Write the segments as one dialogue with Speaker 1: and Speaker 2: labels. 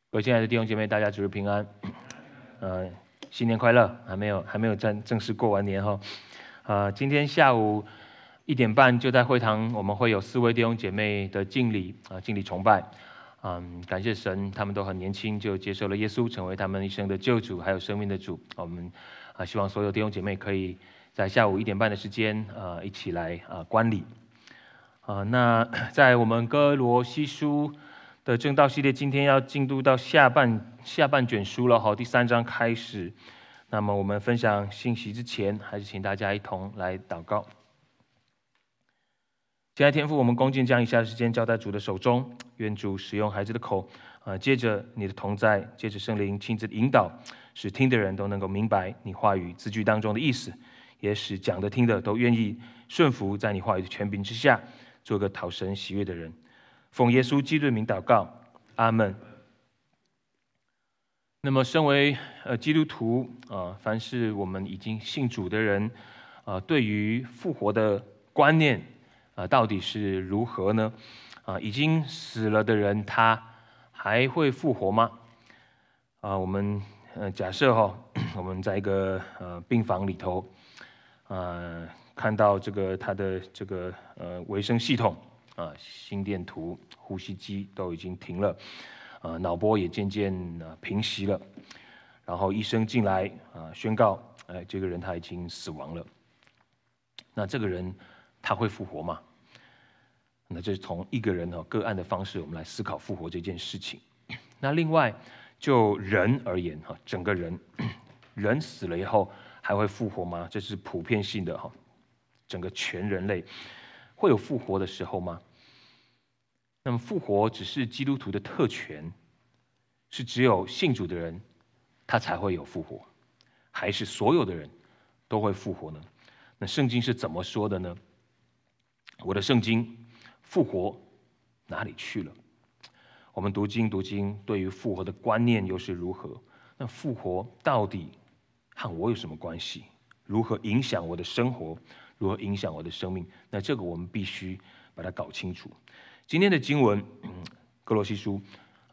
Speaker 1: 各位亲爱的弟兄姐妹，大家主日平安。新年快乐！还没有正式过完年哈。今天下午1点半就在会堂，我们会有4位弟兄姐妹的敬礼敬礼崇拜。感谢神，他们都很年轻就接受了耶稣，成为他们一生的救主，还有生命的主。我们希望所有弟兄姐妹可以在下午1点半的时间一起来观礼。那在我们哥罗西书的正道系列，今天要进入到下半卷书了第3章开始。那么我们分享信息之前，还是请大家一同来祷告。亲爱的天父，我们恭敬将以下的时间交在主的手中，愿主使用孩子的口，借着你的同在，借着圣灵亲自的引导，使听的人都能够明白你话语字句当中的意思，也使讲的听的都愿意顺服在你话语的权柄之下，做个讨神喜悦的人。奉耶稣基督的名祷告，阿们。那么身为基督徒凡是我们已经信主的人对于复活的观念到底是如何呢？已经死了的人他还会复活吗？我们假设我们在一个病房里头看到他的这个维生系统心电图、呼吸机都已经停了，脑波也渐渐平息了，然后医生进来宣告，这个人他已经死亡了。那这个人他会复活吗？那这是从一个人个案的方式，我们来思考复活这件事情。那另外就人而言整个人死了以后还会复活吗？这是普遍性的整个全人类会有复活的时候吗？那么复活只是基督徒的特权，是只有信主的人他才会有复活，还是所有的人都会复活呢？那圣经是怎么说的呢？我的圣经复活哪里去了？我们读经，对于复活的观念又是如何？那复活到底和我有什么关系？如何影响我的生活？如何影响我的生命？那这个我们必须把它搞清楚。今天的经文，哥罗西书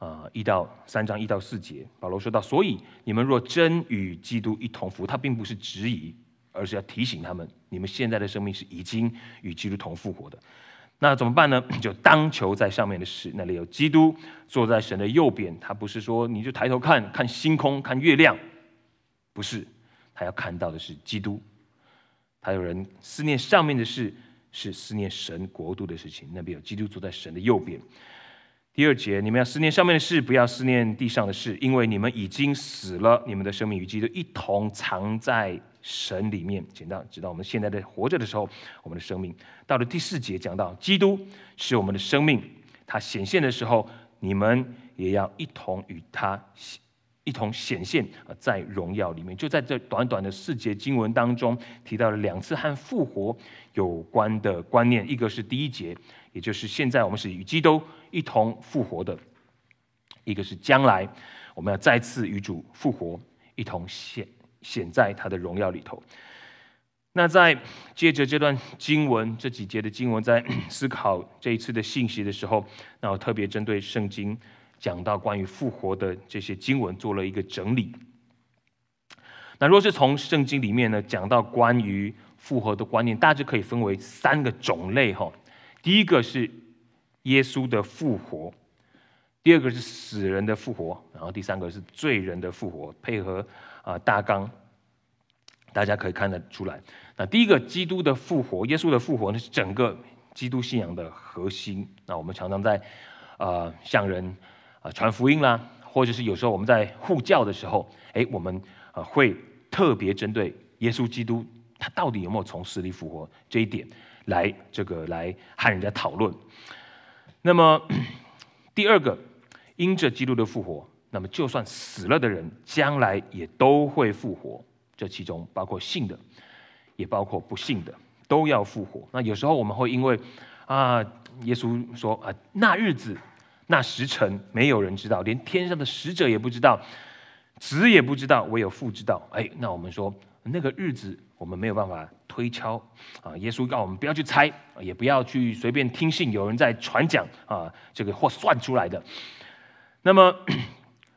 Speaker 1: 3章1到4节，保罗说到：所以你们若真与基督一同复活，他并不是质疑，而是要提醒他们，你们现在的生命是已经与基督同复活的。那怎么办呢？就当求在上面的事，那里有基督坐在神的右边。他不是说你就抬头看星空、看月亮，不是，他要看到的是基督。他有人思念上面的事，是思念神国度的事情，那边有基督坐在神的右边。第2节，你们要思念上面的事，不要思念地上的事，因为你们已经死了，你们的生命与基督一同藏在神里面。直到我们现在的活着的时候，我们的生命到了第4节，讲到基督是我们的生命，他显现的时候，你们也要一同与他一同显现在荣耀里面。就在这短短的4节经文当中，提到了2次和复活有关的观念。一个是第1节，也就是现在我们是与基督一同复活的；一个是将来我们要再次与主复活，一同显在他的荣耀里头。那在接着这段经文，这几节的经文，在思考这一次的信息的时候，那我特别针对圣经讲到关于复活的这些经文做了一个整理。那若是从圣经里面呢讲到关于复活的观念，大致可以分为3个种类第一个是耶稣的复活，第2个是死人的复活，然后第3个是罪人的复活。配合大纲，大家可以看得出来。那第一个基督的复活，耶稣的复活呢，是整个基督信仰的核心。那我们常常在向人传福音啦，或者是有时候我们在护教的时候，我们会特别针对耶稣基督他到底有没有从死里复活这一点来和人家讨论。那么第2个，因着基督的复活，那么就算死了的人将来也都会复活，这其中包括信的也包括不信的都要复活。那有时候我们会因为耶稣说那日子那时辰没有人知道，连天上的使者也不知道，子也不知道，唯有父知道。那我们说那个日子我们没有办法推敲耶稣告我们不要去猜，也不要去随便听信有人在传讲这个或算出来的。那么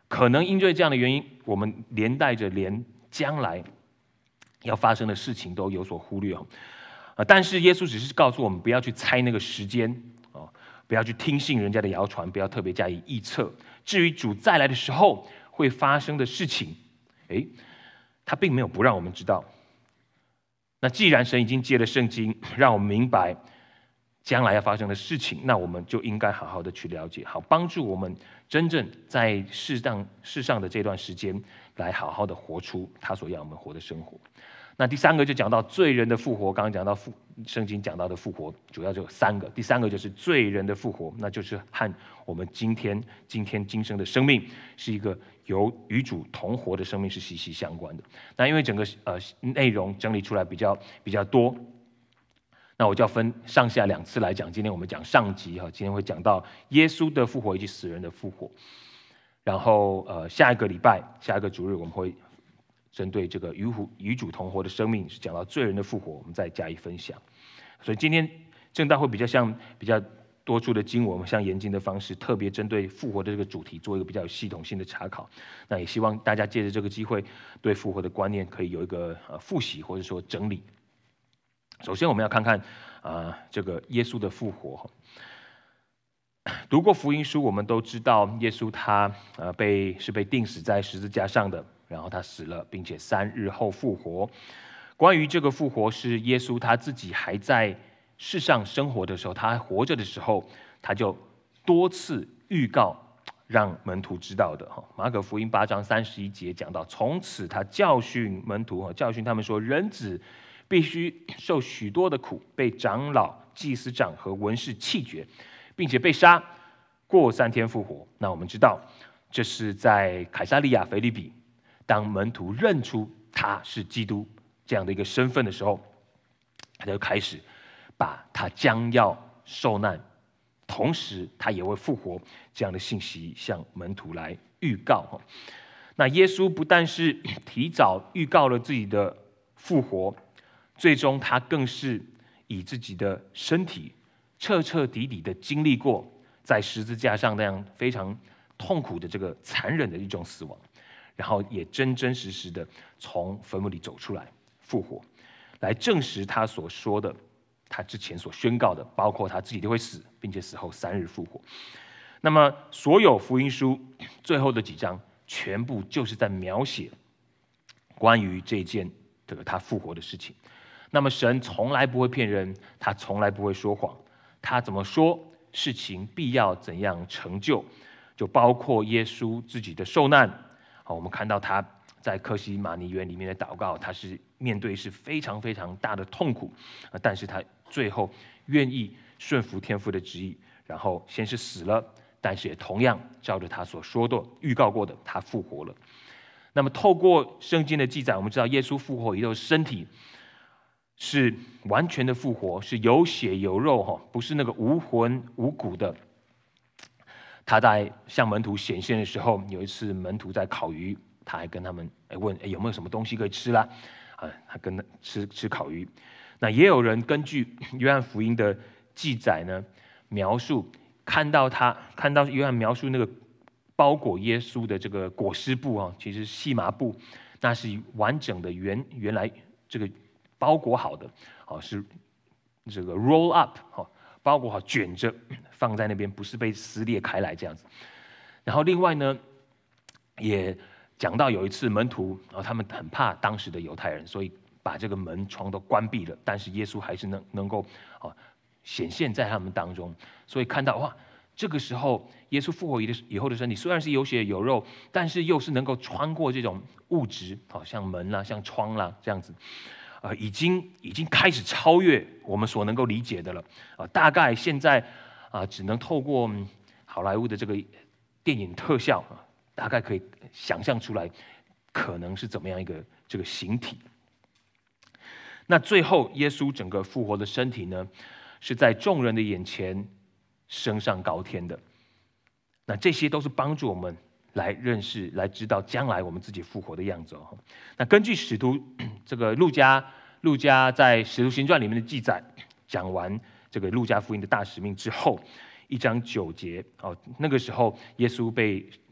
Speaker 1: 可能因为这样的原因，我们连将来要发生的事情都有所忽略。但是耶稣只是告诉我们，不要去猜那个时间，不要去听信人家的谣传，不要特别加以臆测。至于主再来的时候会发生的事情，他并没有不让我们知道。那既然神已经借了圣经让我们明白将来要发生的事情，那我们就应该好好的去了解，好帮助我们真正在世上的这段时间来好好的活出他所要我们活的生活。那第三个就讲到罪人的复活，刚刚讲到圣经讲到的复活主要就有三个，第三个就是罪人的复活，那就是和我们今生的生命是一个与主同活的生命是息息相关的。那因为整个内容整理出来比较多，那我就要分上下两次来讲。今天我们讲上集今天会讲到耶稣的复活以及死人的复活，然后下一个礼拜下一个主日我们会针对这个与主同活的生命，是讲到罪人的复活，我们再加以分享。所以今天正道会比较多处的经文，我们像研经的方式，特别针对复活的这个主题做一个比较有系统性的查考。那也希望大家借着这个机会，对复活的观念可以有一个复习或者说整理。首先我们要看看这个耶稣的复活。读过福音书，我们都知道耶稣他被钉死在十字架上的，然后他死了，并且3日后复活。关于这个复活，是耶稣他自己还在世上生活的时候，他还活着的时候，他就多次预告让门徒知道的。马可福音8章31节讲到，从此他教训门徒，教训他们说，人子必须受许多的苦，被长老、祭司长和文士弃绝，并且被杀，过3天复活。那我们知道，这是在凯撒利亚腓立比，当门徒认出他是基督这样的一个身份的时候，他就开始把他将要受难，同时他也会复活这样的信息向门徒来预告。那耶稣不但是提早预告了自己的复活，最终他更是以自己的身体彻彻底底的经历过在十字架上那样非常痛苦的这个残忍的一种死亡，然后也真真实实的从坟墓里走出来复活，来证实他所说的，他之前所宣告的，包括他自己就会死，并且死后3日复活。那么所有福音书最后的几章全部就是在描写关于这件他复活的事情。那么神从来不会骗人，他从来不会说谎，他怎么说事情必要怎样成就，就包括耶稣自己的受难。我们看到他在客西马尼园里面的祷告，他是面对是非常非常大的痛苦，但是他最后愿意顺服天父的旨意，然后先是死了，但是也同样照着他所说的预告过的，他复活了。那么透过圣经的记载，我们知道耶稣复活以后身体是完全的复活，是有血有肉，不是那个无魂无骨的。他在向门徒显现的时候，有一次门徒在烤鱼，他还跟他们问有没有什么东西可以吃啦，他跟吃烤鱼。那也有人根据约翰福音的记载呢，描述看到约翰描述那个包裹耶稣的这个裹尸布其实是细麻布，那是完整的原来这个包裹好的，是这个 roll up， 包裹好卷着放在那边，不是被撕裂开来这样子。然后另外呢，也讲到有一次门徒他们很怕当时的犹太人，所以把这个门窗都关闭了，但是耶稣还是能够显现在他们当中。所以看到哇，这个时候耶稣复活以后的身体虽然是有血有肉，但是又是能够穿过这种物质，像门啦、像窗啦这样子，已经开始超越我们所能够理解的了。大概现在只能透过好莱坞的这个电影特效大概可以想象出来可能是怎么样一个这个形体。那最后耶稣整个复活的身体呢，是在众人的眼前升上高天的。那这些都是帮助我们来认识、来知道将来我们自己复活的样子。那根据使徒这个路加在《使徒行传》里面的记载，讲完这个路加福音的大使命之后，1章9节那个时候耶稣被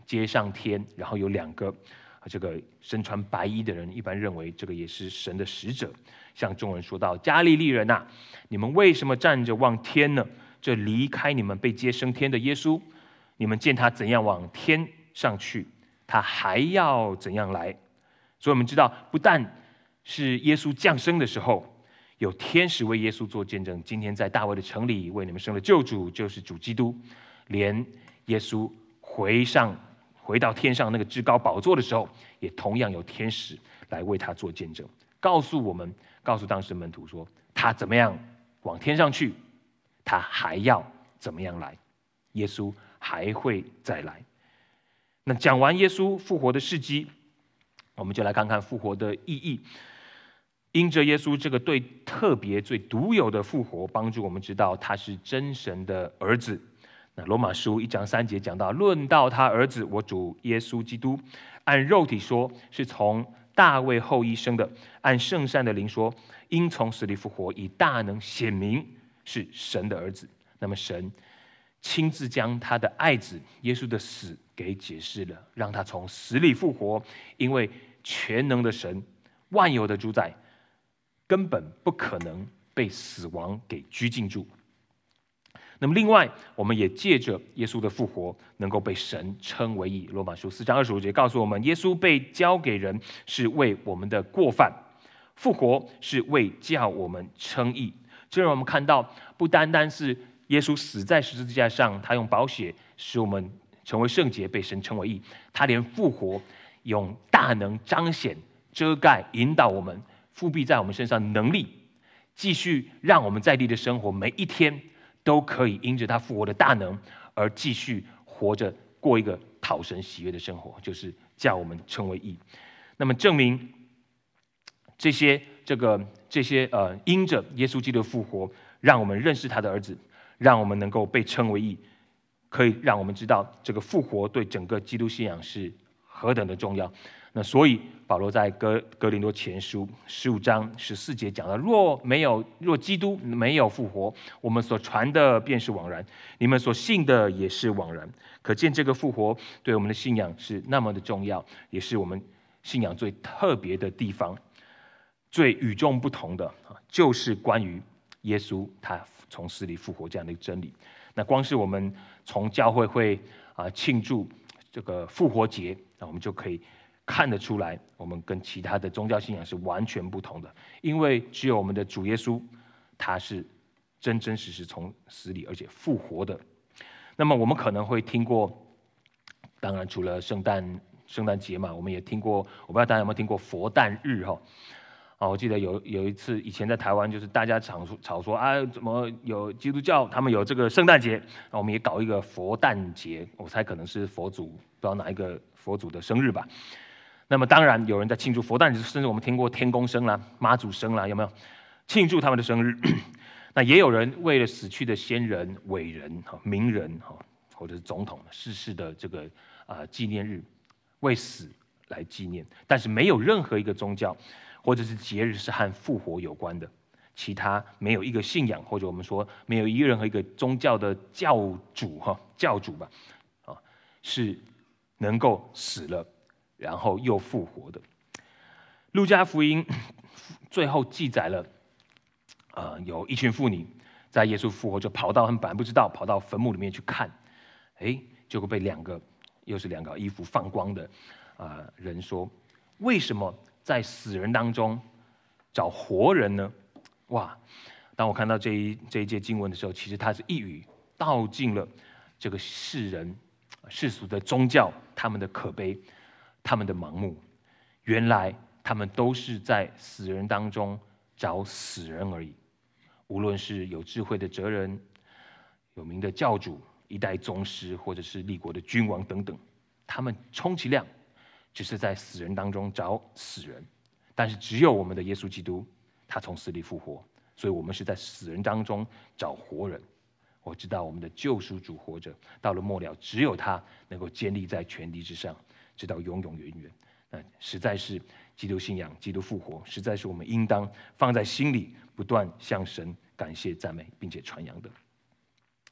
Speaker 1: 接上天，然后有2个这个身穿白衣的人，一般认为这个也是神的使者，向众人说道：加利利人啊，你们为什么站着望天呢？这离开你们被接升天的耶稣，你们见他怎样往天上去，他还要怎样来。所以我们知道，不但是耶稣降生的时候有天使为耶稣做见证，今天在大卫的城里为你们生了救主，就是主基督。连耶稣回到天上那个至高宝座的时候，也同样有天使来为他做见证，告诉当时的门徒说，他怎么样往天上去，他还要怎么样来，耶稣还会再来。那讲完耶稣复活的事迹，我们就来看看复活的意义。因着耶稣这个最特别、最独有的复活，帮助我们知道他是真神的儿子。那罗马书1章3节讲到，论到他儿子我主耶稣基督，按肉体说是从大卫后裔生的，按圣善的灵说，因从死里复活，以大能显明是神的儿子。那么神亲自将他的爱子耶稣的死给解释了，让他从死里复活，因为全能的神、万有的主宰根本不可能被死亡给拘禁住。那么另外，我们也借着耶稣的复活，能够被神称为义。罗马书4章25节告诉我们，耶稣被交给人是为我们的过犯，复活是为叫我们称义。这让我们看到，不单单是耶稣死在十字架上，他用宝血使我们成为圣洁，被神称为义，他连复活用大能彰显、遮盖、引导我们，复辟在我们身上的能力，继续让我们在地的生活每一天都可以因着他复活的大能而继续活着，过一个讨神喜悦的生活，就是叫我们称为义。那么证明这些因着耶稣基督的复活，让我们认识他的儿子，让我们能够被称为义，可以让我们知道这个复活对整个基督信仰是何等的重要。那所以保罗在哥林多前书15章14节讲到，若基督没有复活，我们所传的便是枉然，你们所信的也是枉然。可见这个复活对我们的信仰是那么的重要，也是我们信仰最特别的地方，最与众不同的就是关于耶稣他从死里复活这样的一个真理。那光是我们从教会会庆祝这个复活节，那我们就可以看得出来，我们跟其他的宗教信仰是完全不同的，因为只有我们的主耶稣，他是真真实实从死里而且复活的。那么我们可能会听过，当然除了圣诞节嘛，我们也听过，我不知道大家有没有听过佛诞日哈。我记得有一次以前在台湾，就是大家吵说怎么有基督教他们有这个圣诞节，我们也搞一个佛诞节，我猜可能是佛祖不知道哪一个佛祖的生日吧。那么当然有人在庆祝佛诞，甚至我们听过天公生啦、妈祖生啦，有没有庆祝他们的生日？那也有人为了死去的先人、伟人、名人或者是总统逝世的这个纪念日，为死来纪念。但是没有任何一个宗教或者是节日是和复活有关的，其他没有一个信仰，或者我们说没有任何一个宗教的教主吧，是能够死了然后又复活的。路加福音最后记载了，有一群妇女在耶稣复活就他们本来不知道，跑到坟墓里面去看，结果被又是两个衣服放光的人说，为什么在死人当中找活人呢？哇！当我看到这一节经文的时候，其实它是一语道尽了这个世俗的宗教他们的可悲，他们的盲目。原来他们都是在死人当中找死人而已。无论是有智慧的哲人、有名的教主、一代宗师，或者是立国的君王等等，他们充其量只是在死人当中找死人。但是只有我们的耶稣基督，他从死里复活，所以我们是在死人当中找活人。我知道我们的救赎主活着，到了末了，只有他能够建立在全地之上，直到永永远远。那实在是基督信仰、基督复活，实在是我们应当放在心里，不断向神感谢、赞美，并且传扬的。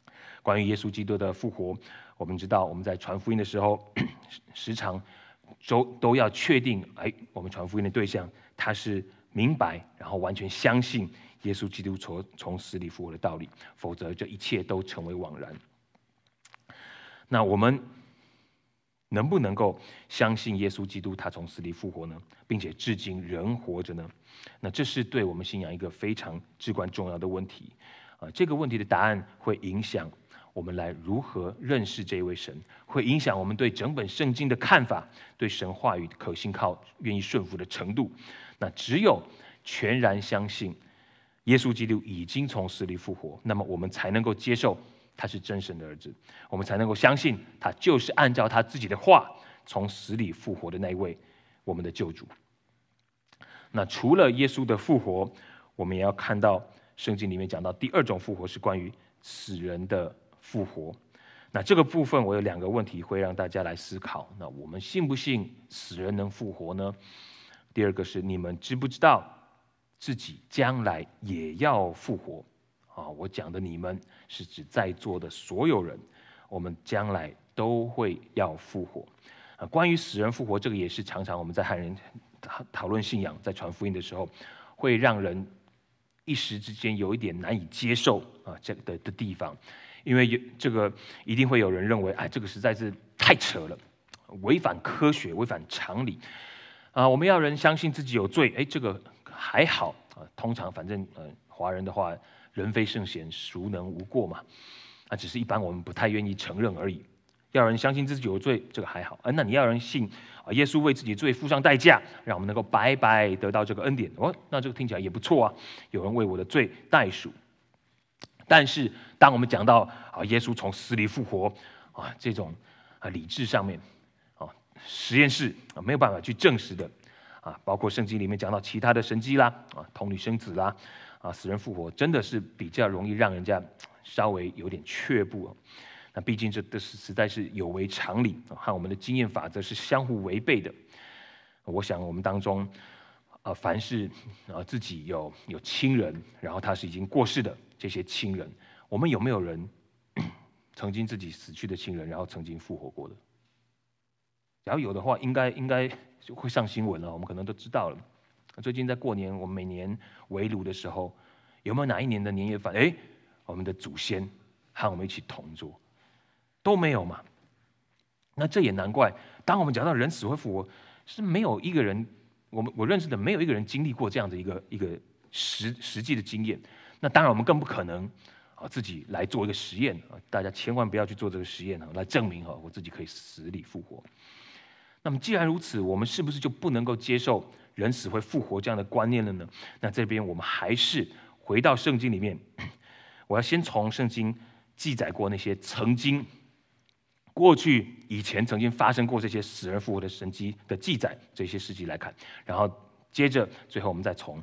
Speaker 1: 关于耶稣基督的复活，我们知道我们在传福音的时候，时常都要确定，我们传福音的对象他是明白，然后完全相信耶稣基督从死里复活的道理，否则这一切都成为枉然。那我们能不能够相信耶稣基督他从死里复活呢？并且至今仍活着呢？那这是对我们信仰一个非常至关重要的问题。这个问题的答案会影响我们来如何认识这位神，会影响我们对整本圣经的看法，对神话语可信靠、愿意顺服的程度。那只有全然相信耶稣基督已经从死里复活，那么我们才能够接受他是真神的儿子，我们才能够相信他就是按照他自己的话从死里复活的那一位我们的救主。那除了耶稣的复活，我们也要看到圣经里面讲到第二种复活是关于死人的复活。那这个部分我有2个问题会让大家来思考。那我们信不信死人能复活呢？第二个是你们知不知道自己将来也要复活？我讲的你们是指在座的所有人，我们将来都会要复活。关于死人复活，这个也是常常我们在和人讨论信仰，在传福音的时候，会让人一时之间有一点难以接受这个的地方，因为这个一定会有人认为，这个实在是太扯了，违反科学，违反常理。我们要人相信自己有罪，这个还好通常反正华人的话，人非圣贤，孰能无过嘛？只是一般我们不太愿意承认而已。要人相信自己有罪，这个还好。那你要人信耶稣为自己罪付上代价，让我们能够白白得到这个恩典，那这个听起来也不错啊。有人为我的罪代赎。但是当我们讲到耶稣从死里复活这种理智上面实验室没有办法去证实的包括圣经里面讲到其他的神迹啦童女生子啦死人复活，真的是比较容易让人家稍微有点却步。那毕竟这实在是有违常理，和我们的经验法则是相互违背的。我想我们当中凡是自己有亲人，然后他是已经过世的这些亲人，我们有没有人曾经自己死去的亲人，然后曾经复活过的？假如有的话，应该就会上新闻了，我们可能都知道了。最近在过年，我们每年围炉的时候，有没有哪一年的年夜饭，我们的祖先和我们一起同桌？都没有嘛。那这也难怪，当我们讲到人死会复活，是没有一个人，我认识的没有一个人经历过这样的一个实际的经验。那当然我们更不可能自己来做一个实验，大家千万不要去做这个实验来证明我自己可以死里复活。那么既然如此，我们是不是就不能够接受人死会复活这样的观念了呢？那这边我们还是回到圣经里面，我要先从圣经记载过那些过去以前曾经发生过这些死人复活的神迹的记载，这些事迹来看，然后接着最后我们再从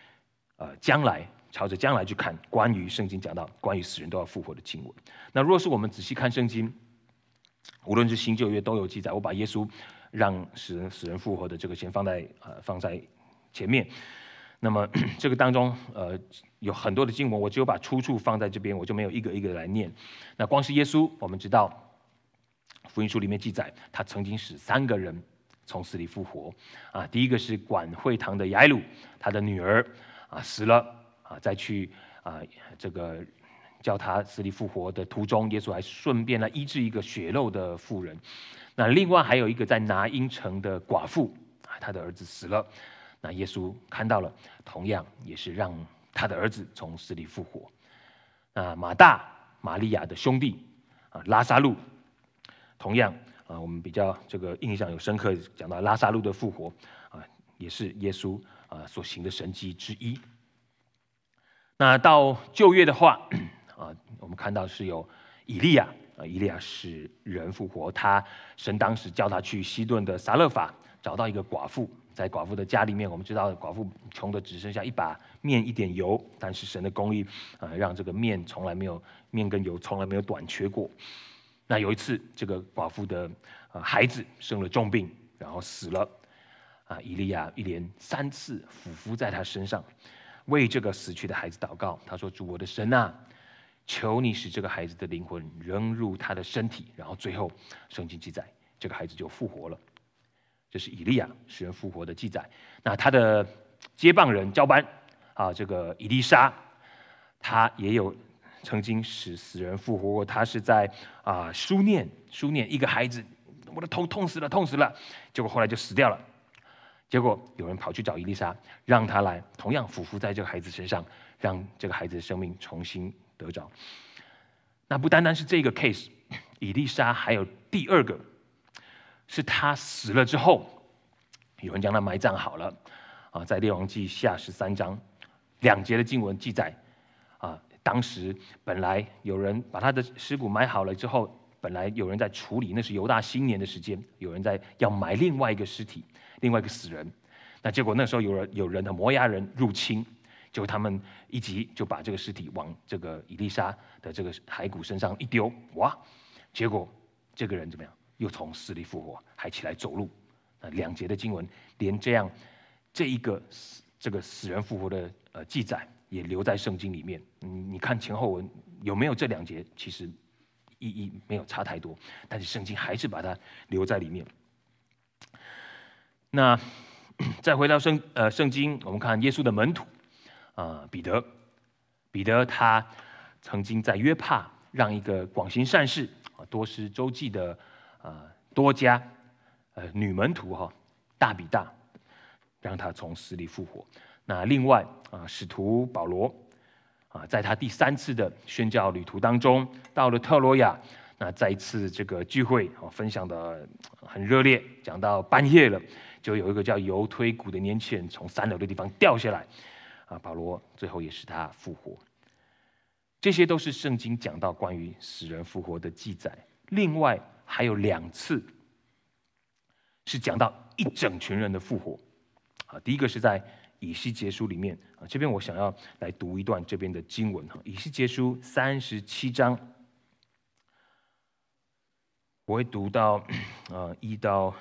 Speaker 1: 朝着将来去看关于圣经讲到关于死人都要复活的经文。那若是我们仔细看圣经，无论是新旧约都有记载。我把耶稣让死人复活的这个先放在前面。那么这个当中有很多的经文，我只有把出处放在这边，我就没有一个一个来念。那光是耶稣，我们知道福音书里面记载，他曾经使3个人从死里复活第一个是管会堂的雅鲁，他的女儿死了再去这个叫他死里复活的途中，耶稣还顺便来医治一个血漏的妇人。那另外还有一个在拿因城的寡妇，他的儿子死了，那耶稣看到了，同样也是让他的儿子从死里复活。马大、玛利亚的兄弟拉撒路，同样我们比较这个印象有深刻，讲到拉撒路的复活也是耶稣所行的神迹之一。那到旧约的话我们看到是有以利亚以利亚使人复活，神当时叫他去西顿的撒勒法找到一个寡妇，在寡妇的家里面，我们知道寡妇穷的只剩下一把面一点油，但是神的公义让这个面跟油从来没有短缺过。那有一次这个寡妇的孩子生了重病，然后死了以利亚一连3次俯伏在他身上，为这个死去的孩子祷告。他说：主，我的神啊， 求你使这个孩子的灵魂扔入他的身体。然后最后圣经记载，这个孩子就复活了。这是以利亚使人复活的记载。那他的接棒人交班这个以利沙，他也有曾经使死人复活过。他是在书念一个孩子，我的头痛死了，结果后来就死掉了。结果有人跑去找以利沙，让他来同样俯伏在这个孩子身上，让这个孩子的生命重新得着。那不单单是这个 case， 以利沙还有第二个，是他死了之后，有人将他埋葬好了在列王记下13章2节的经文记载当时本来有人把他的尸骨埋好了之后，本来有人在处理，那是犹大新年的时间，有人在要埋另外一个尸体，另外一个死人。那结果那时候有人的摩押人入侵，结果他们一急就把这个尸体往这个以利沙的这个骸骨身上一丢，哇！结果这个人怎么样？又从死里复活，还起来走路。那2节的经文，连这一个这个死人复活的记载也留在圣经里面。你看前后文有没有这2节？其实意义没有差太多，但是圣经还是把它留在里面。那再回到圣经，我们看耶稣的门徒彼得他曾经在约帕让一个广行善事多施周济的多加女门徒大比大，让他从死里复活。那另外使徒保罗在他第3次的宣教旅途当中，到了特罗亚，那再一次这个聚会分享的很热烈，讲到半夜了，就有一个叫犹推古的年轻人从3楼的地方掉下来保罗最后也使他复活。这些都是圣经讲到关于死人复活的记载。另外还有2次是讲到一整群人的复活第一个是在以西结书里面这边我想要来读一段这边的经文以西结书37章，我会读到1到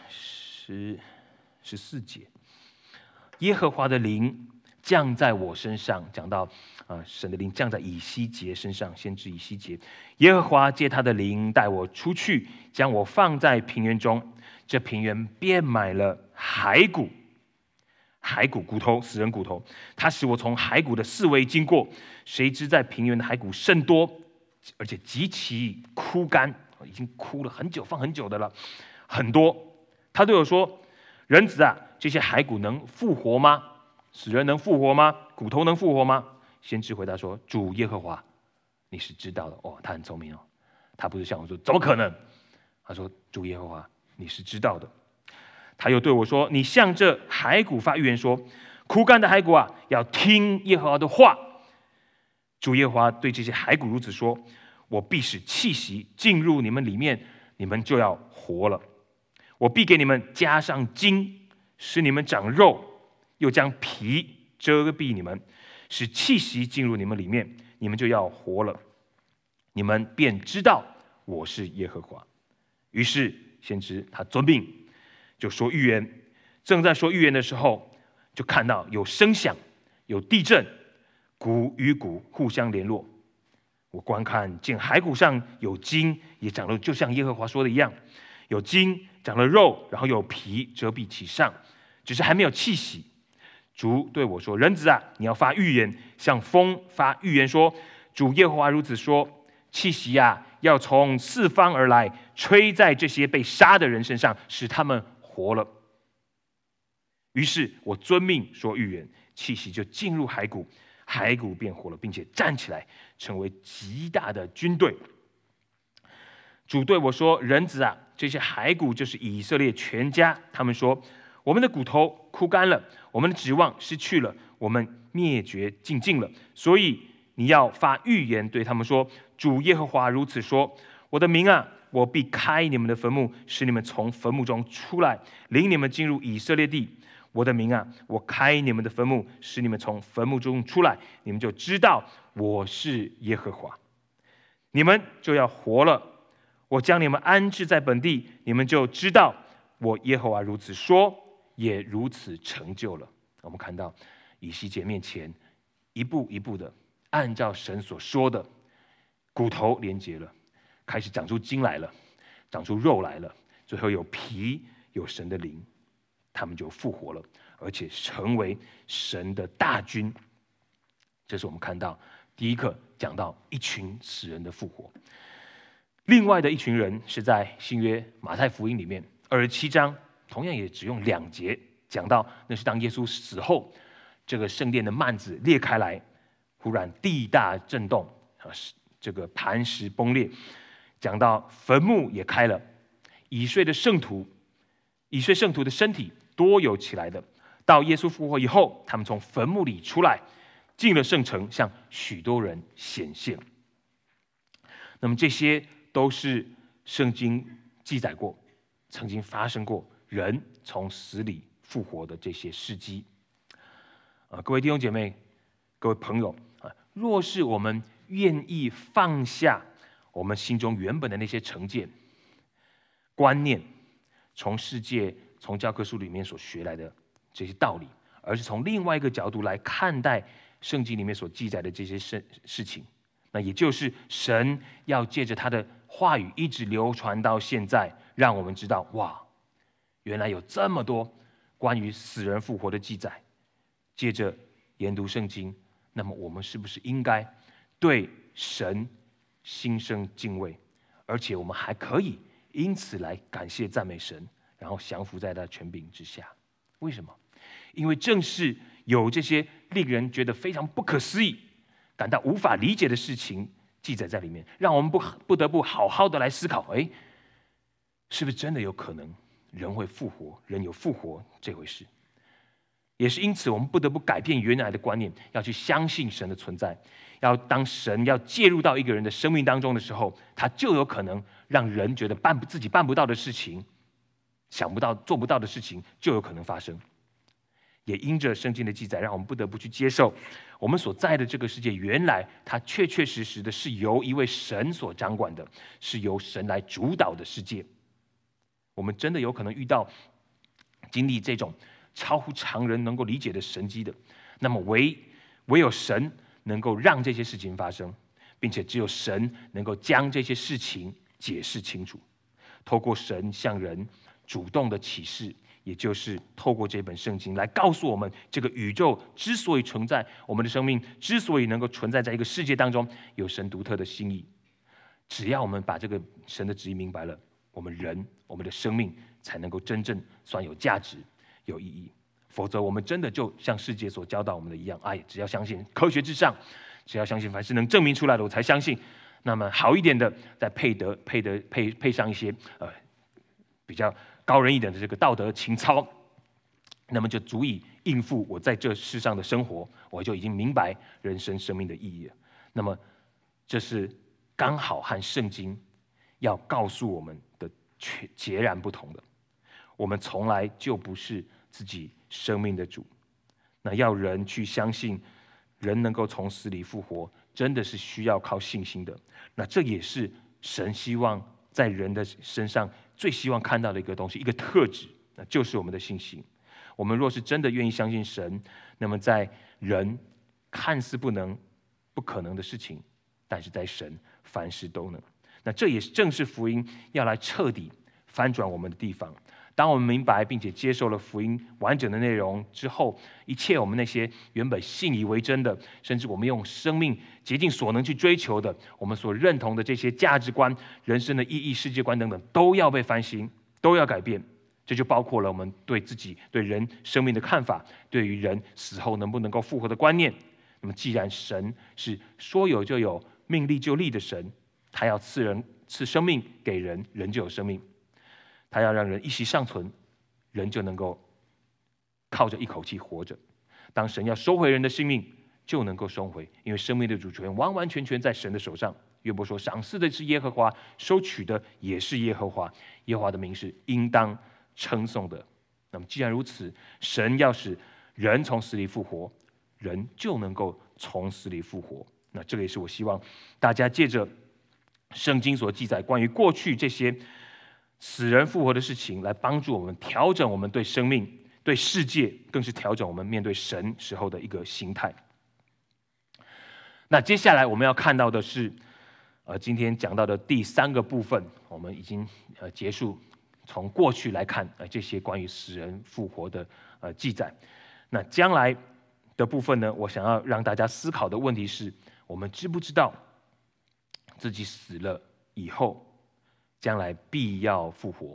Speaker 1: 14节。耶和华的灵降在我身上，讲到神的灵降在以西结身上，先知以西结。耶和华借他的灵带我出去，将我放在平原中，这平原遍满了骸骨，骨头，死人骨头。他使我从骸骨的四围经过，谁知在平原的骸骨甚多，而且极其枯干，已经枯了很久，放很久的了，很多。他对我说：“人子啊，这些骸骨能复活吗？死人能复活吗？骨头能复活吗？”先知回答说：“主耶和华，你是知道的。”他很聪明他不是像我说怎么可能？他说：“主耶和华，你是知道的。”他又对我说：“你向这骸骨发预言说，枯干的骸骨啊，要听耶和华的话。主耶和华对这些骸骨如此说：我必使气息进入你们里面，你们就要活了。我必给你们加上筋，使你们长肉，又将皮遮蔽你们，使气息进入你们里面，你们就要活了。你们便知道我是耶和华。”于是先知他遵命，就说预言。正在说预言的时候，就看到有声响，有地震，骨与骨互相联络。我观看，见骸骨上有筋，也长了，就像耶和华说的一样，有筋，长了肉，然后有皮遮蔽其上，只是还没有气息。主对我说：“人子啊，你要发预言，向风发预言说：主耶和华如此说，气息啊，要从四方而来，吹在这些被杀的人身上，使他们活了。”于是我遵命说预言，气息就进入骸骨，骸骨变活了，并且站起来，成为极大的军队。主对我说：“人子啊，这些骸骨就是以色列全家。他们说：我们的骨头枯干了，我们的指望失去了，我们灭绝尽了。所以你要发预言对他们说：主耶和华如此说：我的民啊，我必开你们的坟墓，使你们从坟墓中出来，领你们进入以色列地。我的民啊，我开你们的坟墓，使你们从坟墓中出来，你们就知道我是耶和华。你们就要活了。我将你们安置在本地，你们就知道我耶和华如此说，也如此成就了。”我们看到以西结面前一步一步的按照神所说的骨头连结了，开始长出筋来了，长出肉来了，最后有皮，有神的灵，他们就复活了，而且成为神的大军。这是我们看到第一课讲到一群死人的复活。另外的一群人是在新约马太福音里面27章，同样也只用2节讲到，那是当耶稣死后，这个圣殿的幔子裂开来，忽然地大震动，这个磐石崩裂，讲到坟墓也开了，已睡圣徒的身体多有起来的。到耶稣复活以后，他们从坟墓里出来，进了圣城，向许多人显现。那么这些都是圣经记载过，曾经发生过人从死里复活的这些事迹。各位弟兄姐妹，各位朋友，若是我们愿意放下我们心中原本的那些成见、观念，从世界、从教科书里面所学来的这些道理，而是从另外一个角度来看待圣经里面所记载的这些事情，那也就是神要借着他的话语一直流传到现在，让我们知道，哇，原来有这么多关于死人复活的记载。借着研读圣经，那么我们是不是应该对神心生敬畏，而且我们还可以因此来感谢赞美神，然后降服在他的权柄之下？为什么？因为正是有这些令人觉得非常不可思议、感到无法理解的事情记载在里面，让我们不得不好好的来思考：是不是真的有可能人会复活，人有复活这回事？也是因此，我们不得不改变原来的观念，要去相信神的存在。当神要介入到一个人的生命当中的时候，他就有可能让人觉得自己办不到的事情、想不到、做不到的事情，就有可能发生。也因着圣经的记载，让我们不得不去接受，我们所在的这个世界，原来它确确实实的是由一位神所掌管的，是由神来主导的世界。我们真的有可能经历这种超乎常人能够理解的神迹的，那么唯有神能够让这些事情发生，并且只有神能够将这些事情解释清楚。透过神向人主动的启示，也就是透过这本圣经来告诉我们，这个宇宙之所以存在，我们的生命之所以能够存在在一个世界当中，有神独特的心意。只要我们把这个神的旨意明白了，我们的生命才能够真正算有价值、有意义。否则我们真的就像世界所教导我们的一样，只要相信科学至上，只要相信凡是能证明出来的我才相信。那么好一点的，再配上一些比较高人一点的这个道德情操，那么就足以应付我在这世上的生活，我就已经明白人生生命的意义了。那么这是刚好和圣经要告诉我们的截然不同的。我们从来就不是自己生命的主，那要人去相信人能够从死里复活，真的是需要靠信心的。那这也是神希望在人的身上最希望看到的一个东西，一个特质，那就是我们的信心。我们若是真的愿意相信神，那么在人看似不可能的事情，但是在神凡事都能。那这也正是福音要来彻底翻转我们的地方。当我们明白并且接受了福音完整的内容之后，一切我们那些原本信以为真的，甚至我们用生命竭尽所能去追求的，我们所认同的这些价值观、人生的意义、世界观等等，都要被翻新，都要改变。这就包括了我们对自己、对人生命的看法，对于人死后能不能够复活的观念。那么既然神是说有就有、命立就立的神，他要赐生命给人，人就有生命。他要让人一息尚存，人就能够靠着一口气活着。当神要收回人的性命，就能够收回，因为生命的主权完完全全在神的手上。约伯说：“赏赐的是耶和华，收取的也是耶和华。耶和华的名是应当称颂的。”那么既然如此，神要使人从死里复活，人就能够从死里复活。那这个也是我希望大家借着圣经所记载关于过去这些死人复活的事情，来帮助我们调整我们对生命、对世界，更是调整我们面对神时候的一个心态。那接下来我们要看到的是， 今天讲到的第3个部分，我们已经结束。从过去来看，这些关于死人复活的记载。那将来的部分呢？我想要让大家思考的问题是：我们知不知道自己死了以后，将来必要复活？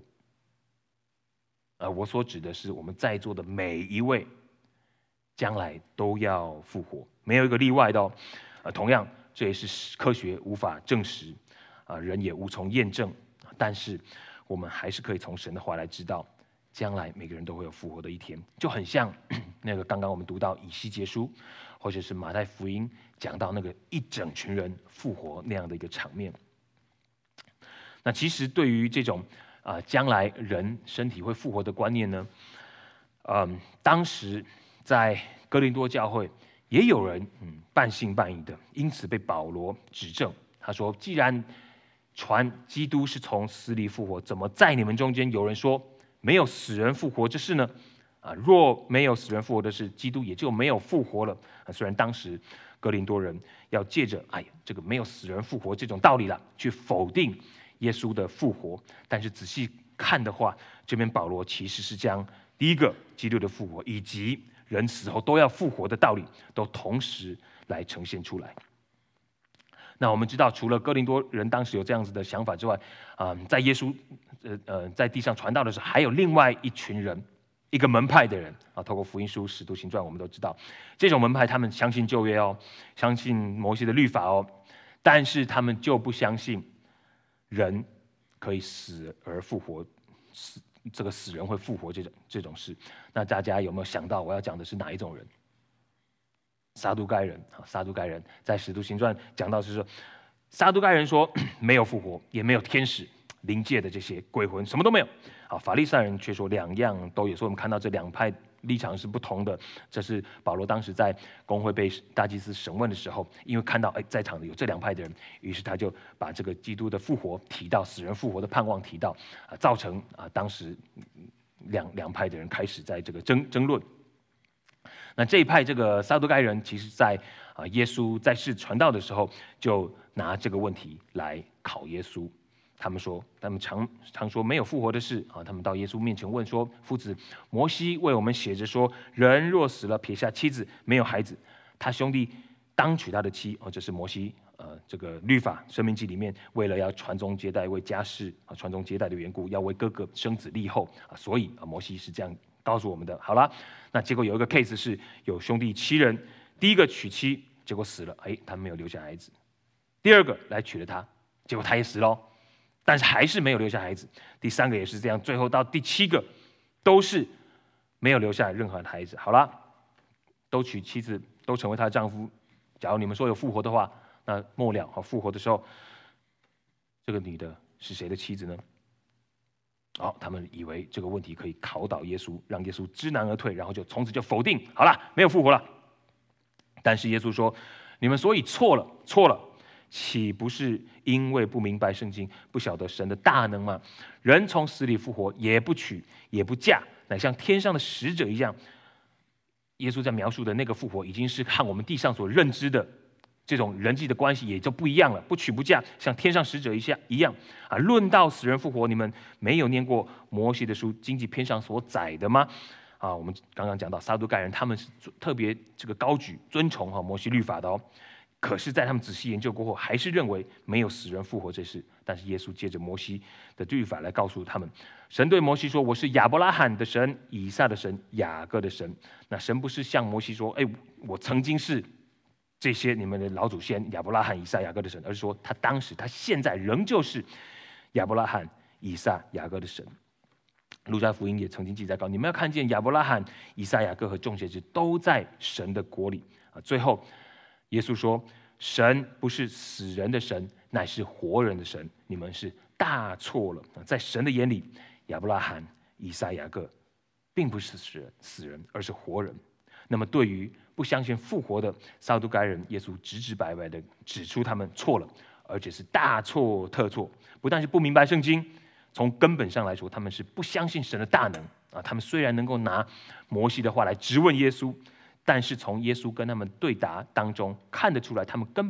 Speaker 1: 我所指的是我们在座的每一位，将来都要复活，没有一个例外的哦。同样，这也是科学无法证实，人也无从验证。但是，我们还是可以从神的话来知道，将来每个人都会有复活的一天，就很像那个刚刚我们读到以西结书，或者是马太福音讲到那个一整群人复活那样的一个场面。那其实对于这种将来人身体会复活的观念呢，当时在哥林多教会也有人半信半疑的，因此被保罗指正。他说：“既然传基督是从死里复活，怎么在你们中间有人说没有死人复活这事呢？若没有死人复活的事，基督也就没有复活了。”虽然当时哥林多人要借着这个没有死人复活这种道理了，去否定耶稣的复活，但是仔细看的话，这边保罗其实是将第一个基督的复活以及人死后都要复活的道理都同时来呈现出来。那我们知道，除了哥林多人当时有这样子的想法之外，在耶稣在地上传道的时候，还有另外一群人，一个门派的人透过福音书、使徒行传，我们都知道，这种门派他们相信旧约哦，相信摩西的律法哦，但是他们就不相信人可以死而复活，这个死人会复活这种事。那大家有没有想到我要讲的是哪一种人？撒都该人。撒都该人在使徒行传讲到是说，撒都该人说没有复活，也没有天使、灵界的这些鬼魂，什么都没有。法利赛人却说两样都有。所以我们看到这两派立场是不同的。这是保罗当时在公会被大祭司审问的时候，因为看到在场的有这两派的人，于是他就把这个基督的复活提到，死人复活的盼望提到，造成当时两派的人开始在这个争论。那这一派这个撒都该人，其实在耶稣在世传道的时候，就拿这个问题来考耶稣。他们常说没有复活的事他们到耶稣面前问说：“夫子，摩西为我们写着说，人若死了，撇下妻子，没有孩子，他兄弟当娶他的妻。”这是摩西这个律法申命记里面，为了要传宗接代，为家世传宗接代的缘故，要为哥哥生子立后所以摩西是这样告诉我们的。好了，那结果有一个 case 是有兄弟7人，第一个娶妻，结果死了，他没有留下孩子；第二个来娶了他，结果他也死了，但是还是没有留下孩子；第3个也是这样，最后到第7个都是没有留下任何的孩子。好了，都娶妻子，都成为他的丈夫。假如你们说有复活的话，那末了复活的时候，这个女的是谁的妻子呢？他们以为这个问题可以考倒耶稣，让耶稣知难而退，然后就从此就否定，好了，没有复活了。但是耶稣说：“你们所以错了，岂不是因为不明白圣经，不晓得神的大能吗？人从死里复活，也不娶，也不嫁，乃像天上的使者一样。”耶稣在描述的那个复活，已经是和我们地上所认知的这种人际的关系也就不一样了，不娶不嫁，像天上使者一样论到死人复活，你们没有念过摩西的书经济篇上所载的吗？我们刚刚讲到撒都该人，他们是特别这个高举尊崇摩西律法的可是，在他们仔细研究过后，还是认为没有死人复活这事。但是耶稣借着摩西的律法来告诉他们，神对摩西说：“我是亚伯拉罕的神，以撒的神，雅各的神。”那神不是向摩西说：“我曾经是这些你们的老祖先亚伯拉罕、以撒、雅各的神，而是说他当时、他现在仍旧是亚伯拉罕、以撒、雅各的神。路加福音也曾经记载告你们要看见亚伯拉罕、以撒、雅各和众先知都在神的国里。最后，耶稣说：“神不是死人的神，乃是活人的神。你们是大错了。在神的眼里，亚伯拉罕、以撒、雅各并不是死人，而是活人。那么，对于不相信复活的撒都该人，耶稣直白的指出他们错了，而且是大错特错。不但是不明白圣经，从根本上来说，他们是不相信神的大能他们虽然能够拿摩西的话来质问耶稣，但是从耶稣跟他们对答当中看得出来，他们根本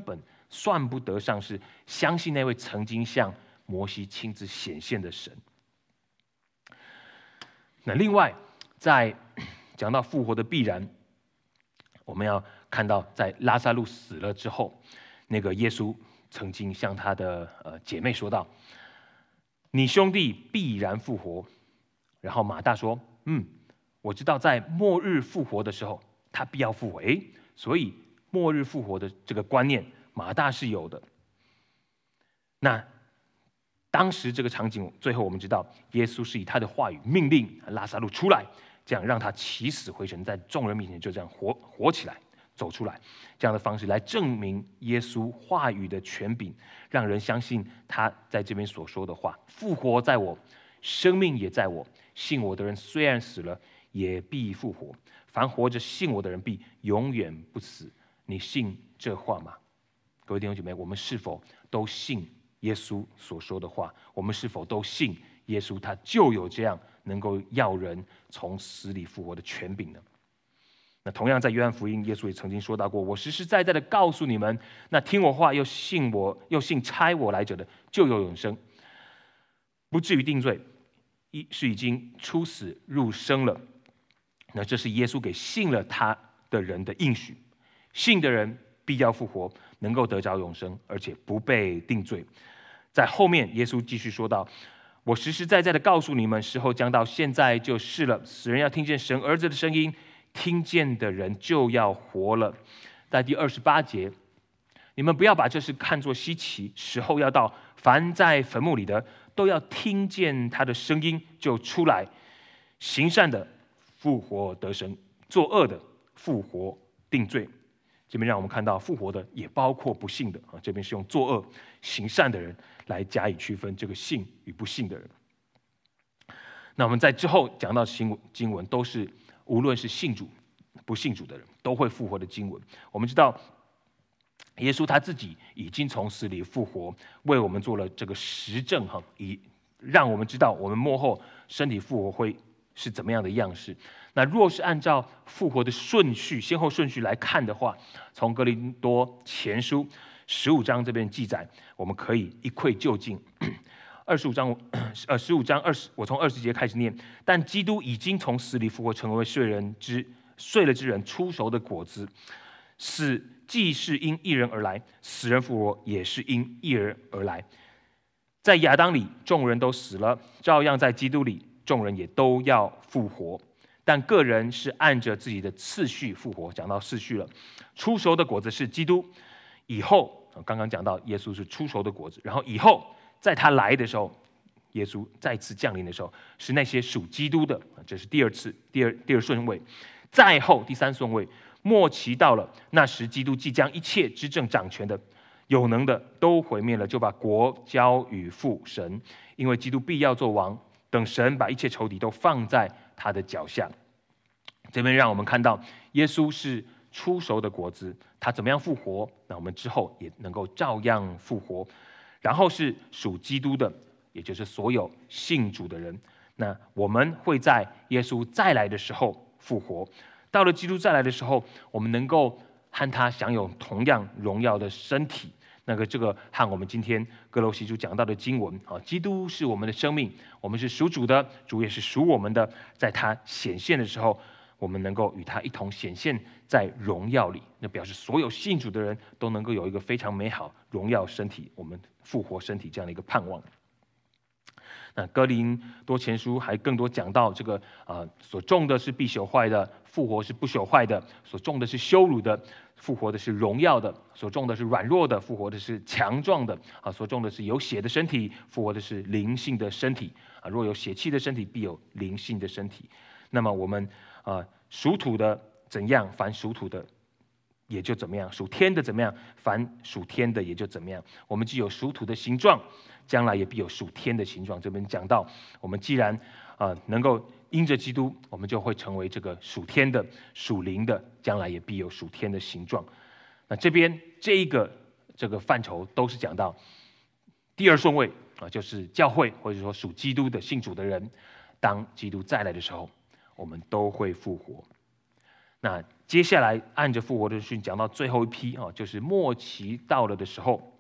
Speaker 1: 算不得上是相信那位曾经向摩西亲自显现的神。那另外，在讲到复活的必然，我们要看到，在拉撒路死了之后，那个耶稣曾经向他的姐妹说道：“你兄弟必然复活。”然后马大说：“我知道在末日复活的时候，他必要复活。”所以末日复活的这个观念，马大是有的。那当时这个场景，最后我们知道，耶稣是以他的话语命令拉撒路出来，这样让他起死回生，在众人面前就这样活起来，走出来，这样的方式来证明耶稣话语的权柄，让人相信他在这边所说的话：复活在我，生命也在我。信我的人虽然死了，也必复活。凡活着信我的人，必永远不死。你信这话吗？各位弟兄姐妹，我们是否都信耶稣所说的话？我们是否都信耶稣他就有这样能够要人从死里复活的权柄呢？那同样在约翰福音，耶稣也曾经说到过：“我实实在在的告诉你们，那听我话又信差我来者的，就有永生，不至于定罪，是已经出死入生了。”那这是耶稣给信了他的人的应许，信的人必要复活，能够得着永生，而且不被定罪。在后面，耶稣继续说道：“我实实在在的告诉你们，时候将到，现在就是了。死人要听见神儿子的声音，听见的人就要活了。”在第28节，你们不要把这事看作稀奇，时候要到，凡在坟墓里的都要听见他的声音就出来，行善的复活得生，作恶的复活定罪。这边让我们看到复活的也包括不信的啊，这边是用作恶行善的人来加以区分这个信与不信的人。那我们在之后讲到经文都是无论是信主不信主的人都会复活的经文。我们知道耶稣他自己已经从死里复活，为我们做了这个实证哈，以让我们知道我们末后身体复活会是怎么样的样式。那若是按照复活的顺序、先后顺序来看的话，从哥林多前书15章这边记载，我们可以一窥究竟。15章20，我从20节开始念。但基督已经从死里复活，成为睡了之人出熟的果子。死既是因一人而来，死人复活也是因一人而来。在亚当里，众人都死了，照样在基督里，众人也都要复活。但个人是按着自己的次序复活。讲到次序了，出熟的果子是基督，以后刚刚讲到耶稣是出熟的果子，然后以后在他来的时候，耶稣再次降临的时候，是那些属基督的，这是第二顺位。再后第3顺位，末期到了，那时基督即将一切执政掌权的、有能的都毁灭了，就把国交与父神，因为基督必要做王，等神把一切仇敌都放在他的脚下。这边让我们看到耶稣是出熟的果子，他怎么样复活，那我们之后也能够照样复活。然后是属基督的，也就是所有信主的人，那我们会在耶稣再来的时候复活。到了基督再来的时候，我们能够和他享有同样荣耀的身体。这个和我们今天哥罗西书讲到的经文啊，基督是我们的生命，我们是属主的，主也是属我们的。在他显现的时候，我们能够与他一同显现在荣耀里，那表示所有信主的人都能够有一个非常美好荣耀身体，我们复活身体这样的一个盼望。那哥林多前书还更多讲到这个所种的是必朽坏的，复活是不朽坏的；所种的是羞辱的，复活的是荣耀的；所种的是软弱的，复活的是强壮的；所种的是有血的身体，复活的是灵性的身体。若有血气的身体，必有灵性的身体。那么我们属土的怎样，凡属土的也就怎么样；属天的怎么样，凡属天的也就怎么样。我们既有属土的形状，将来也必有属天的形状。这边讲到，我们既然能够因着基督，我们就会成为这个属天的、属灵的，将来也必有属天的形状。那这边这个范畴都是讲到第二顺位就是教会或者说属基督的信主的人，当基督再来的时候，我们都会复活。那接下来按着复活的顺序讲到最后一批就是末期到了的时候，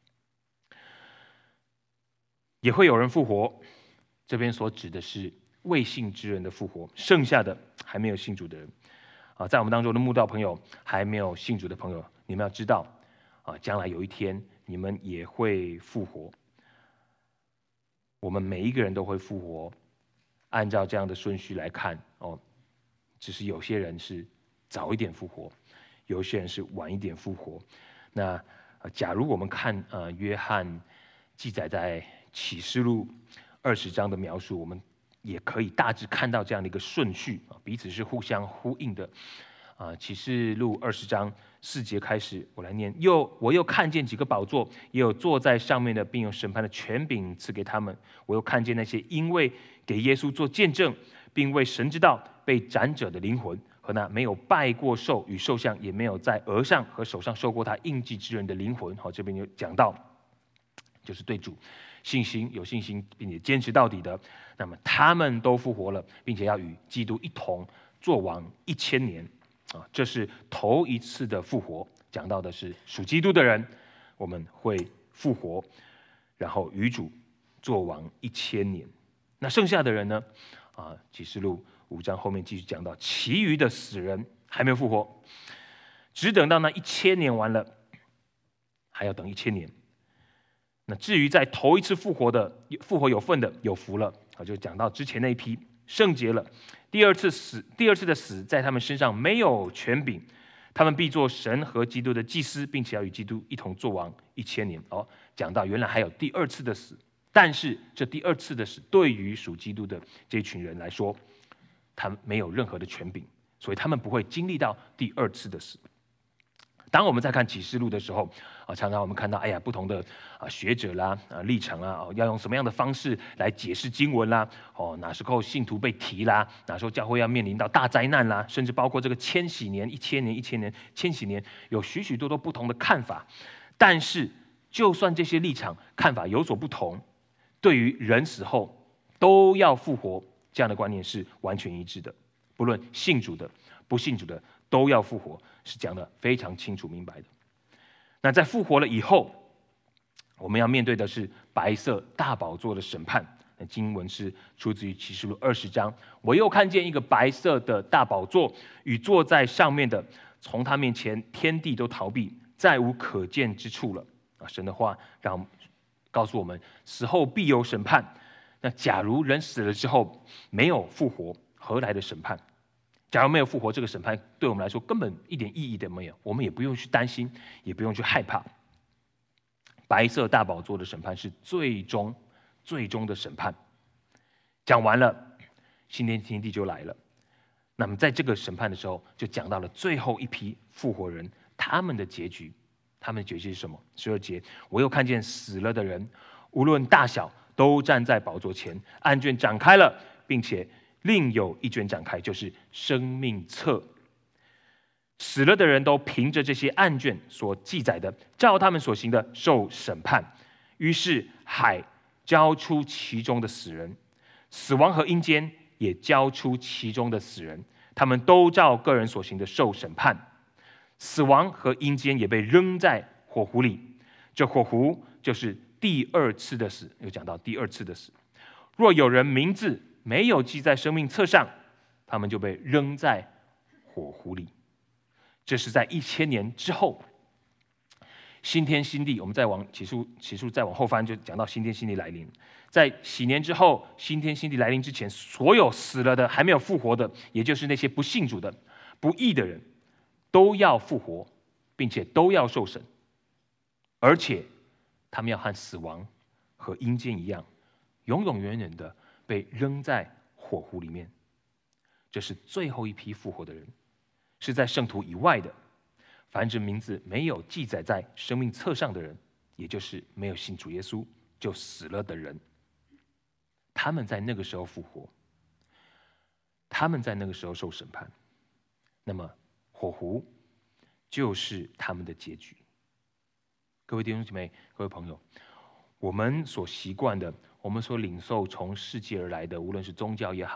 Speaker 1: 也会有人复活。这边所指的是未信之人的复活，剩下的还没有信主的人在我们当中的慕道朋友，还没有信主的朋友，你们要知道将来有一天你们也会复活。我们每一个人都会复活，按照这样的顺序来看只是有些人是早一点复活，有些人是晚一点复活。那假如我们看约翰记载在启示录20章的描述，我们也可以大致看到这样的一个顺序彼此是互相呼应的。启示录20章4节开始，我来念。我又看见几个宝座，也有坐在上面的，并有审判的权柄赐给他们。我又看见那些因为给耶稣做见证，并为神之道被斩者的灵魂，和那没有拜过兽与兽像，也没有在额上和手上受过他印记之人的灵魂。这边有讲到，就是对主有信心并且坚持到底的，那么他们都复活了，并且要与基督一同作王1000年。这是头一次的复活，讲到的是属基督的人，我们会复活，然后与主作王1000年。那剩下的人呢？启示录5章后面继续讲到，其余的死人还没有复活，只等到那1000年完了，还要等1000年。那至于在头一次复活有份的，有福了就讲到之前那一批圣洁了。第二次的死在他们身上没有权柄，他们必做神和基督的祭司，并且要与基督一同作王1000年。讲到原来还有第二次的死，但是这第二次的死对于属基督的这群人来说，他们没有任何的权柄，所以他们不会经历到第二次的死。当我们在看启示录的时候常常我们看到不同的学者啦立场啦要用什么样的方式来解释经文啦哪时候信徒被提啦，哪时候教会要面临到大灾难啦，甚至包括这个千禧年、1000年、千禧年，有许许多多不同的看法。但是就算这些立场看法有所不同，对于人死后都要复活这样的观念是完全一致的，不论信主的不信主的都要复活，是讲得非常清楚明白的。那在复活了以后，我们要面对的是白色大宝座的审判。那经文是出自于启示录20章。我又看见一个白色的大宝座，与坐在上面的，从他面前天地都逃避，再无可见之处了。神的话告诉我们，死后必有审判。那假如人死了之后没有复活，何来的审判？假如没有复活，这个审判对我们来说根本一点意义都没有，我们也不用去担心，也不用去害怕。白色大宝座的审判是最终的审判。讲完了，新天新地就来了。那么在这个审判的时候，就讲到了最后一批复活人，他们的结局。他们的结局是什么？12节，我又看见死了的人，无论大小，都站在宝座前，案卷展开了，并且另有一卷展开，就是生命册。死了的人都凭着这些案卷所记载的，照他们所行的受审判。于是海交出其中的死人，死亡和阴间也交出其中的死人，他们都照个人所行的受审判。死亡和阴间也被扔在火湖里，这火湖就是第二次的死。又讲到第二次的死，若有人名字没有记在生命册上，他们就被扔在火湖里。这是在1000年之后，新天新地。我们再往起诉再往后翻，就讲到新天新地来临。在禧年之后，新天新地来临之前，所有死了的还没有复活的，也就是那些不信主的不义的人，都要复活，并且都要受审，而且他们要和死亡和阴间一样，永永远远的被扔在火湖里面。这是最后一批复活的人，是在圣徒以外的，凡是名字没有记载在生命册上的人，也就是没有信主耶稣就死了的人，他们在那个时候复活，他们在那个时候受审判。那么火湖就是他们的结局。各位弟兄姐妹，各位朋友，我们所习惯的，我们所领受从世界而来的，无论是宗教也好，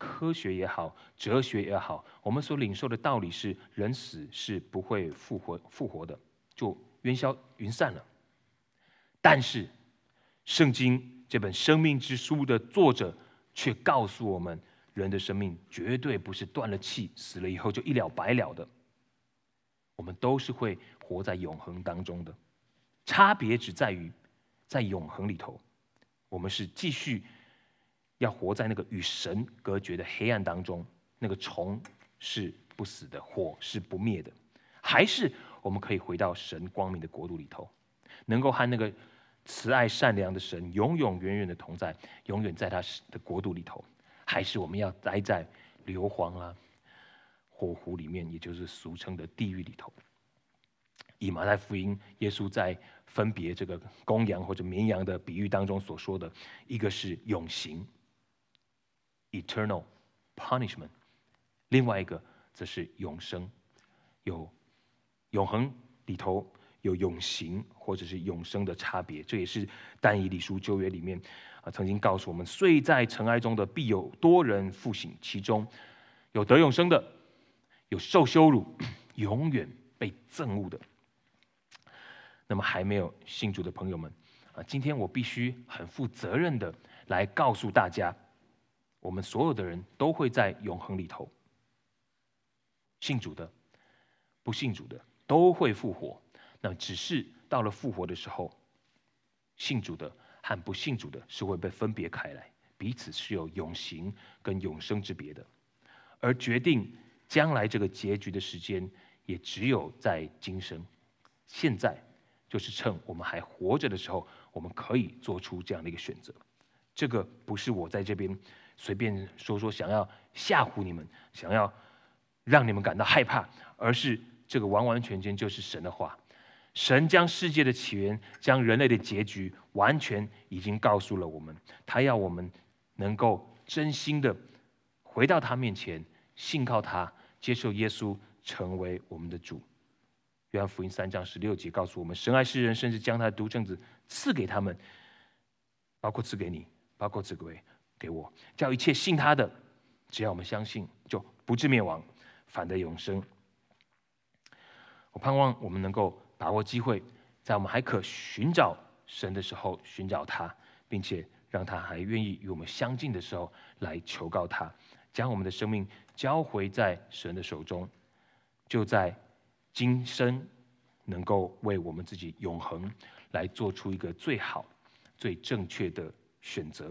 Speaker 1: 科学也好，哲学也好，我们所领受的道理是，人死是不会复活的，就烟消云散了。但是，圣经这本生命之书的作者却告诉我们，人的生命绝对不是断了气，死了以后就一了百了的。我们都是会活在永恒当中的，差别只在于，在永恒里头，我们是继续要活在那个与神隔绝的黑暗当中，那个虫是不死的，火是不灭的，还是我们可以回到神光明的国度里头，能够和那个慈爱善良的神永永远远的同在，永远在他的国度里头，还是我们要待在硫磺啊、火湖里面，也就是俗称的地狱里头。以马太福音耶稣在分别这个公羊或者绵羊的比喻当中所说的，一个是永刑 （eternal punishment）， 另外一个则是永生，有永恒里头有永刑或者是永生的差别。这也是但以理书旧约里面曾经告诉我们，睡在尘埃中的必有多人复醒，其中有得永生的，有受羞辱永远被憎恶的。那么还没有信主的朋友们今天我必须很负责任的来告诉大家，我们所有的人都会在永恒里头，信主的、不信主的都会复活。那只是到了复活的时候，信主的和不信主的是会被分别开来，彼此是有永刑跟永生之别的。而决定将来这个结局的时间，也只有在今生。现在就是趁我们还活着的时候，我们可以做出这样的一个选择。这个不是我在这边随便说，想要吓唬你们，想要让你们感到害怕，而是这个完完全全就是神的话。神将世界的起源，将人类的结局，完全已经告诉了我们。他要我们能够真心的回到他面前，信靠他，接受耶稣成为我们的主。约翰福音3章16节告诉我们，神爱世人，甚至将他的独生子赐给他们，包括赐给你，包括赐给我，叫一切信他的，只要我们相信，就不至灭亡，反得永生。我盼望我们能够把握机会，在我们还可寻找神的时候寻找他，并且让他还愿意与我们相近的时候来求告他，将我们的生命交回在神的手中，就在今生能够为我们自己永恒来做出一个最好最正确的选择。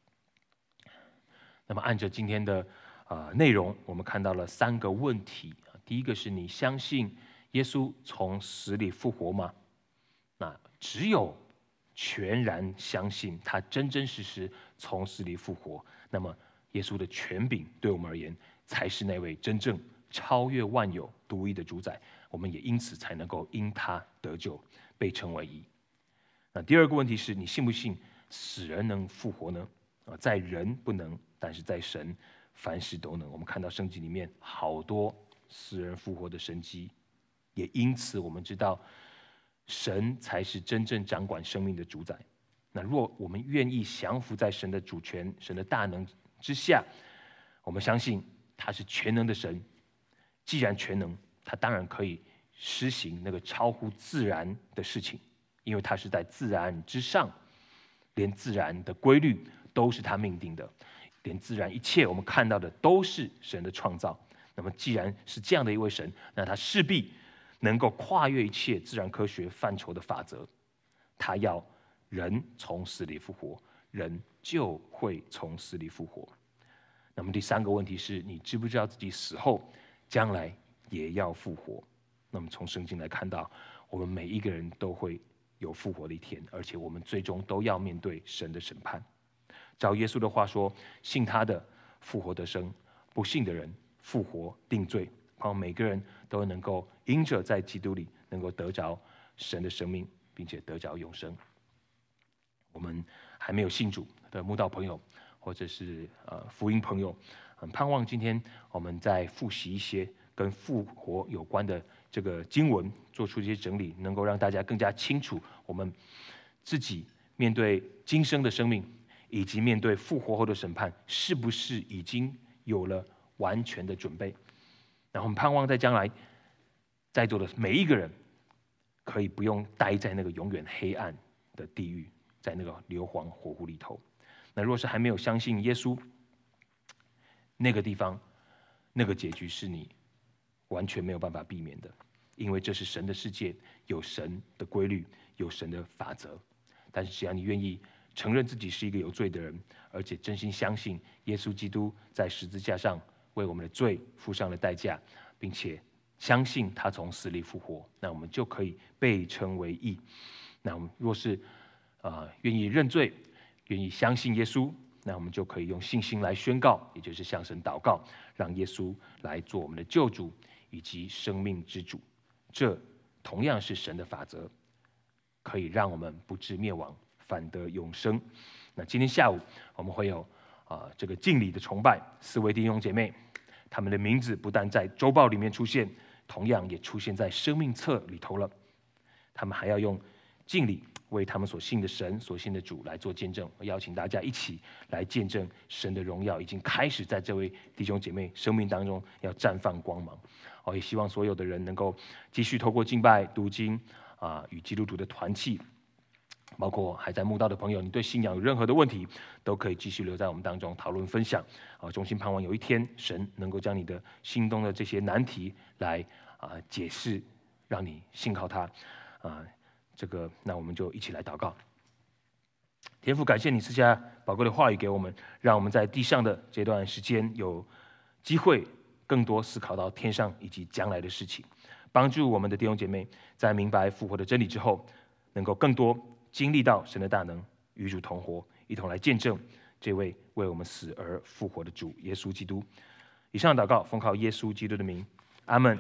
Speaker 1: 那么按照今天的内容，我们看到了3个问题。第一个是，你相信耶稣从死里复活吗？那只有全然相信他真真实实从死里复活，那么耶稣的权柄对我们而言才是那位真正超越万有独一的主宰，我们也因此才能够因他得救，被称为义。那第二个问题是，你信不信死人能复活呢？在人不能，但是在神凡事都能。我们看到圣经里面好多死人复活的神迹，也因此我们知道神才是真正掌管生命的主宰。那若我们愿意降服在神的主权、神的大能之下，我们相信他是全能的神。既然全能，他当然可以施行那个超乎自然的事情，因为他是在自然之上，连自然的规律都是他命定的，连自然一切我们看到的都是神的创造。那么既然是这样的一位神，那他势必能够跨越一切自然科学范畴的法则，他要人从死里复活，人就会从死里复活。那么第3个问题是，你知不知道自己死后将来也要复活？那么从圣经来看到，我们每一个人都会有复活的一天，而且我们最终都要面对神的审判。照耶稣的话说，信他的复活得生，不信的人复活定罪。盼望每个人都能够因着在基督里能够得着神的生命，并且得着永生。我们还没有信主的慕道朋友，或者是福音朋友，很盼望今天我们再复习一些跟复活有关的这个经文，做出一些整理，能够让大家更加清楚我们自己面对今生的生命，以及面对复活后的审判，是不是已经有了完全的准备。然后我们盼望在将来在座的每一个人，可以不用待在那个永远黑暗的地狱，在那个硫磺火湖里头。那若是还没有相信耶稣，那个地方那个结局是你完全没有办法避免的，因为这是神的世界，有神的规律，有神的法则。但是只要你愿意承认自己是一个有罪的人，而且真心相信耶稣基督在十字架上为我们的罪付上了代价，并且相信他从死里复活，那我们就可以被称为义。那我们若是愿意认罪，愿意相信耶稣，那我们就可以用信心来宣告，也就是向神祷告，让耶稣来做我们的救主以及生命之主。这同样是神的法则，可以让我们不致灭亡，反得永生。那今天下午我们会有这个敬礼的崇拜，4位弟兄姐妹，他们的名字不但在周报里面出现，同样也出现在生命册里头了。他们还要用敬礼为他们所信的神、所信的主来做见证。我邀请大家一起来见证神的荣耀已经开始在这位弟兄姐妹生命当中要绽放光芒。也希望所有的人能够继续透过敬拜、读经与基督徒的团契，包括还在慕道的朋友，你对信仰有任何的问题，都可以继续留在我们当中讨论分享。衷心盼望有一天神能够将你的心中的这些难题来解释，让你信靠他。那我们就一起来祷告。天父，感谢你赐下宝贵的话语给我们，让我们在地上的这段时间有机会更多思考到天上以及将来的事情，帮助我们的弟兄姐妹在明白复活的真理之后，能够更多经历到神的大能，与主同活，一同来见证这位为我们死而复活的主耶稣基督。以上祷告奉靠耶稣基督的名，阿们。